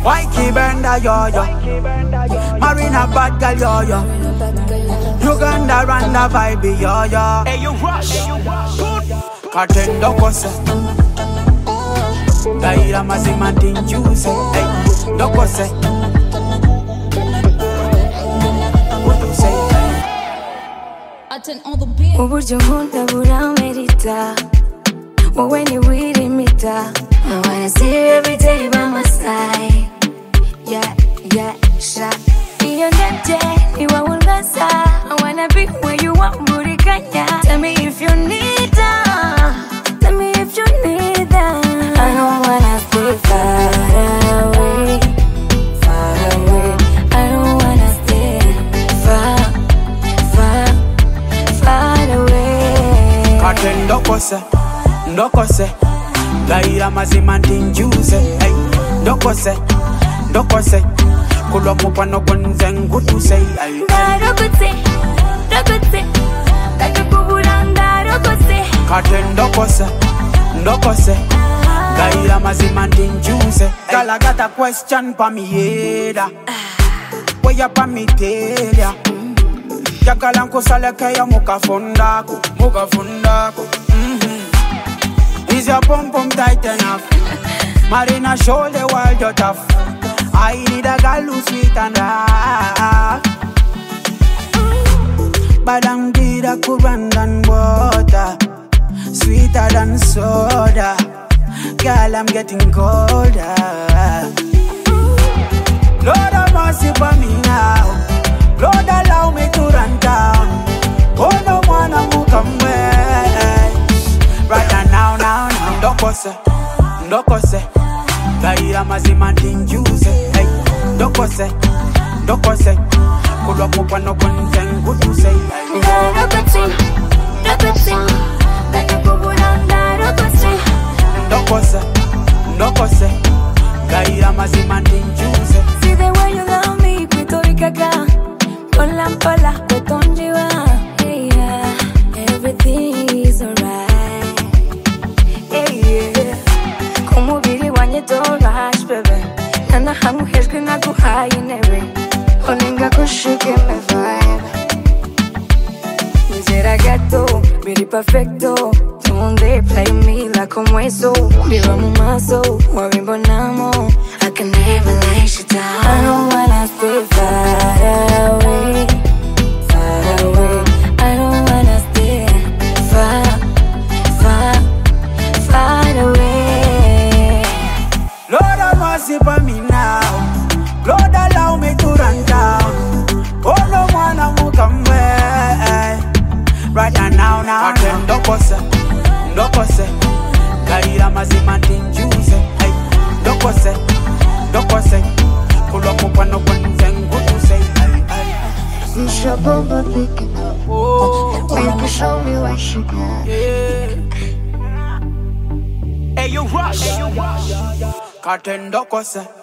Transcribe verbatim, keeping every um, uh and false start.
Mikey Bender, yo, yo. Marina bad girl, yo, yo. Uganda run the vibe, yo, yo. Hey, you rush. Katendo kose. Daira mazima tinjuze. Hey, dokose. What you say? Uburyo nkunda buramerita, wowe ni wirimita. I wanna see you every day by my side. Yeah, yeah, sha. Iyo ndebye niwe ungaza. I wanna be where you want buri kanya. Tell me if you need that. Tell me if you need that. I don't wanna stay far away, far away. I don't wanna stay far, far, far away. Katendo kose, ndokose. Daira mazima ndinjuze. Hey, ndokose, ndokose. Kulwa mupano kwenze ngutuse. Ndarokose, ndokose. Takakubura ndarokose. Kate ndokose, ndokose. Daira mazima ndinjuze. Girl, I got a question pa mi head. Where you pa mi tell ya? Jagala nkusaleke ya mukafundako, mukafundako. Is your pum pum tight enough? Marina show the world you're tough. I need a girl who's sweet and rough. But I'm bitter, current than water, sweeter than soda. Girl, I'm getting colder. Lord have mercy for me now. Lord allow me to run down. Oh no wanna move away. Right now, now, now. Ndokose, ndokose. Daira mazima ndinjuze. Hey, ndokose, ndokose. Kulwa mupano kwenze ngutuse. Ndarokose, ndokose. Takakubura ndarokose. Ndokose, ndokose. Daira mazima ndinjuze. See the way you love me, kutorikaga. Pola pola, kutonjiwa. Hey, yeah, everything is alright. Hey, yeah. Kumubiri wanye don't rush, baby. Nana hamu heshki na kuhai nebe. Olinga kushuke me vibe. Nizera gato, really perfecto. Donde play me like como eso. Viva mu maso, wawimbo namo. I can never let you down. I don't wanna stay far away, far away. I don't wanna stay far, far, far away. Lord have mercy for me now. Lord allow me to run down. Oh no wanna move away. Right now, now, now. Ndokose, ndokose. Daira mazima ndinjuze. Hey, ndokose, ndokose. Kulwa mupano kwenze ngutuse. It's your bumper picking up. Oh, Baby, show me what you got. yeah. Hey, you rush. Kate ndokose.